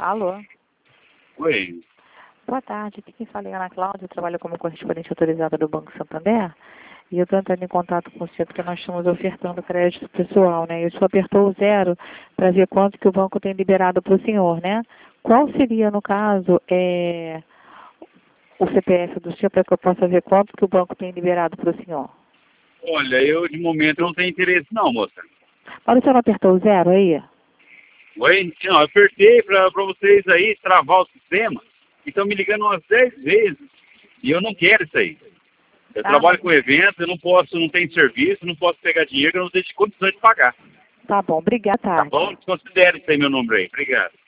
Alô? Oi. Boa tarde. Aqui quem fala é Ana Cláudia. Eu trabalho como correspondente autorizada do Banco Santander. E eu estou entrando em contato com você porque nós estamos ofertando crédito pessoal, né? Eu só apertou o 0 para ver quanto que o banco tem liberado para o senhor, né? Qual seria, no caso, o CPF do senhor para que eu possa ver quanto que o banco tem liberado para o senhor? Olha, eu de momento não tenho interesse não, moça. Mas o senhor não apertou o 0 aí? Oi? Não, eu apertei para vocês aí travar o sistema e estão me ligando umas 10 vezes e eu não quero isso aí. Eu trabalho com eventos, eu não posso, não tenho serviço, não posso pegar dinheiro, eu não tenho condições de pagar. Tá bom, obrigada. Tá bom? Considere isso aí meu número aí. Obrigado.